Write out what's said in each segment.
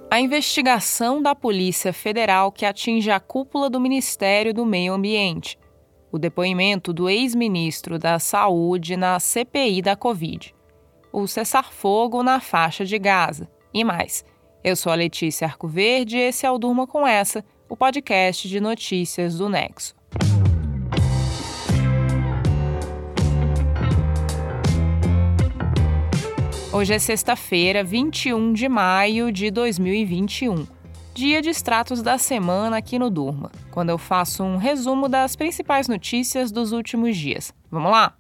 A investigação da Polícia Federal que atinge a cúpula do Ministério do Meio Ambiente. O depoimento do ex-ministro da Saúde na CPI da Covid. O cessar-fogo na faixa de Gaza. E mais. Eu sou a Letícia Arcoverde e esse é o Durma Com Essa, o podcast de notícias do Nexo. Hoje é sexta-feira, 21 de maio de 2021, dia de extratos da semana aqui no Durma, quando eu faço um resumo das principais notícias dos últimos dias. Vamos lá?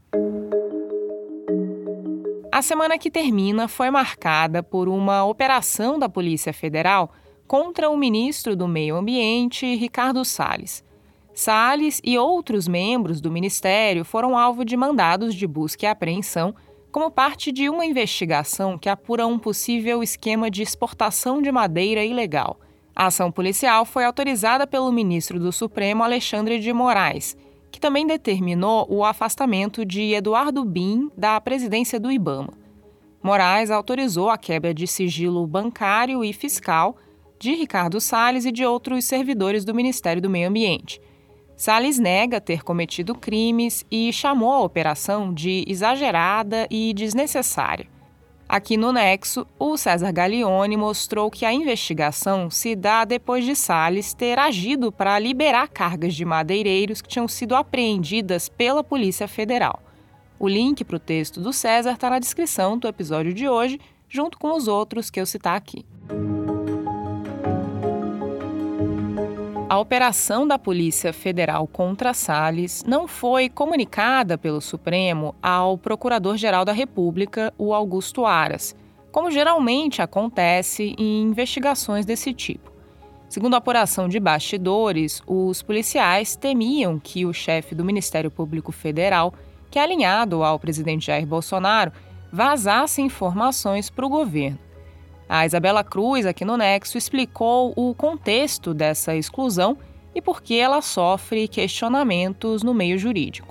A semana que termina foi marcada por uma operação da Polícia Federal contra o ministro do Meio Ambiente, Ricardo Salles. Salles e outros membros do ministério foram alvo de mandados de busca e apreensão como parte de uma investigação que apura um possível esquema de exportação de madeira ilegal. A ação policial foi autorizada pelo ministro do Supremo, Alexandre de Moraes, que também determinou o afastamento de Eduardo Bin da presidência do IBAMA. Moraes autorizou a quebra de sigilo bancário e fiscal de Ricardo Salles e de outros servidores do Ministério do Meio Ambiente. Salles nega ter cometido crimes e chamou a operação de exagerada e desnecessária. Aqui no Nexo, o César Galione mostrou que a investigação se dá depois de Salles ter agido para liberar cargas de madeireiros que tinham sido apreendidas pela Polícia Federal. O link para o texto do César está na descrição do episódio de hoje, junto com os outros que eu citar aqui. A operação da Polícia Federal contra Salles não foi comunicada pelo Supremo ao Procurador-Geral da República, o Augusto Aras, como geralmente acontece em investigações desse tipo. Segundo a apuração de bastidores, os policiais temiam que o chefe do Ministério Público Federal, que é alinhado ao presidente Jair Bolsonaro, vazasse informações para o governo. A Isabela Cruz, aqui no Nexo, explicou o contexto dessa exclusão e por que ela sofre questionamentos no meio jurídico.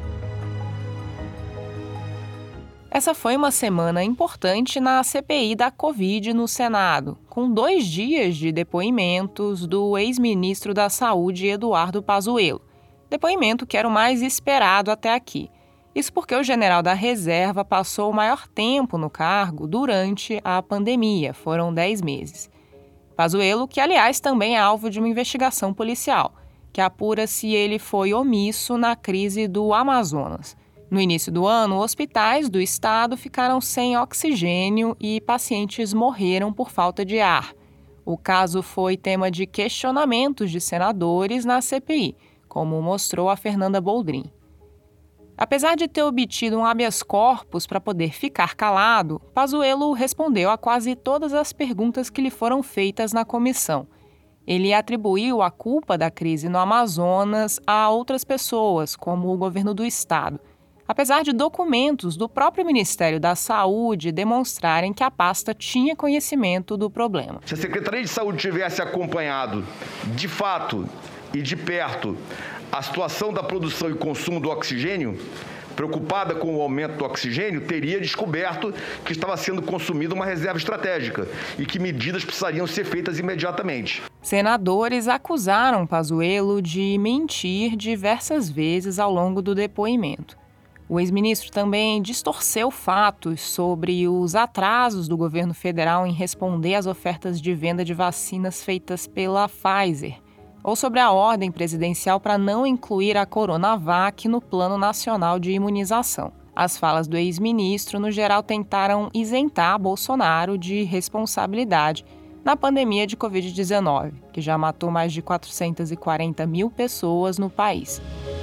Essa foi uma semana importante na CPI da Covid no Senado, com 2 dias de depoimentos do ex-ministro da Saúde, Eduardo Pazuello. Depoimento que era o mais esperado até aqui. Isso porque o general da reserva passou o maior tempo no cargo durante a pandemia, foram 10 meses. Pazuello, que aliás também é alvo de uma investigação policial, que apura se ele foi omisso na crise do Amazonas. No início do ano, hospitais do estado ficaram sem oxigênio e pacientes morreram por falta de ar. O caso foi tema de questionamentos de senadores na CPI, como mostrou a Fernanda Boldrin. Apesar de ter obtido um habeas corpus para poder ficar calado, Pazuello respondeu a quase todas as perguntas que lhe foram feitas na comissão. Ele atribuiu a culpa da crise no Amazonas a outras pessoas, como o governo do estado, apesar de documentos do próprio Ministério da Saúde demonstrarem que a pasta tinha conhecimento do problema. Se a Secretaria de Saúde tivesse acompanhado, de fato e de perto, a situação da produção e consumo do oxigênio, preocupada com o aumento do oxigênio, teria descoberto que estava sendo consumida uma reserva estratégica e que medidas precisariam ser feitas imediatamente. Senadores acusaram Pazuello de mentir diversas vezes ao longo do depoimento. O ex-ministro também distorceu fatos sobre os atrasos do governo federal em responder às ofertas de venda de vacinas feitas pela Pfizer, ou sobre a ordem presidencial para não incluir a Coronavac no Plano Nacional de Imunização. As falas do ex-ministro, no geral, tentaram isentar Bolsonaro de responsabilidade na pandemia de Covid-19, que já matou mais de 440 mil pessoas no país.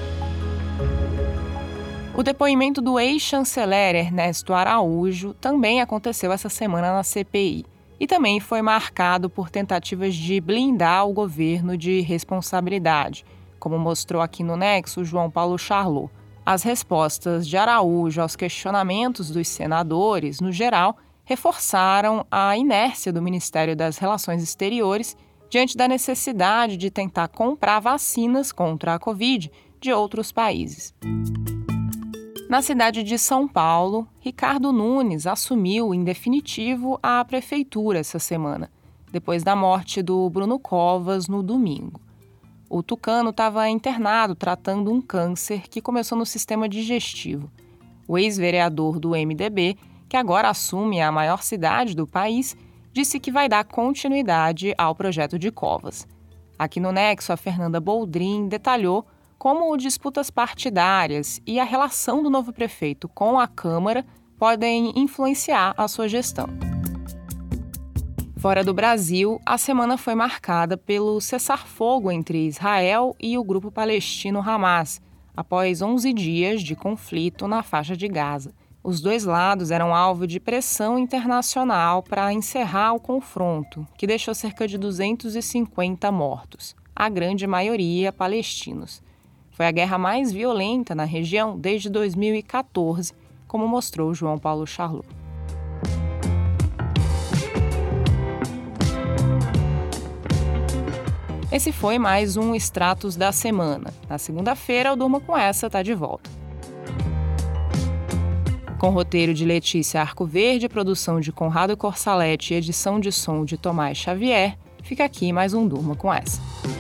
O depoimento do ex-chanceler Ernesto Araújo também aconteceu essa semana na CPI. E também foi marcado por tentativas de blindar o governo de responsabilidade, como mostrou aqui no Nexo João Paulo Charlot. As respostas de Araújo aos questionamentos dos senadores, no geral, reforçaram a inércia do Ministério das Relações Exteriores diante da necessidade de tentar comprar vacinas contra a Covid de outros países. Na cidade de São Paulo, Ricardo Nunes assumiu, em definitivo, a prefeitura essa semana. depois da morte do Bruno Covas no domingo. O tucano estava internado tratando um câncer que começou no sistema digestivo. O ex-vereador do MDB, que agora assume a maior cidade do país, disse que vai dar continuidade ao projeto de Covas. Aqui no Nexo, a Fernanda Boldrin detalhou como disputas partidárias e a relação do novo prefeito com a Câmara podem influenciar a sua gestão. Fora do Brasil, a semana foi marcada pelo cessar-fogo entre Israel e o grupo palestino Hamas, após 11 dias de conflito na faixa de Gaza. Os dois lados eram alvo de pressão internacional para encerrar o confronto, que deixou cerca de 250 mortos, a grande maioria palestinos. Foi a guerra mais violenta na região desde 2014, como mostrou João Paulo Charlot. Esse foi mais um Extratos da Semana. Na segunda-feira, o Durma com Essa está de volta. Com roteiro de Letícia Arcoverde, produção de Conrado Corsaletti e edição de som de Tomás Xavier, fica aqui mais um Durma com Essa.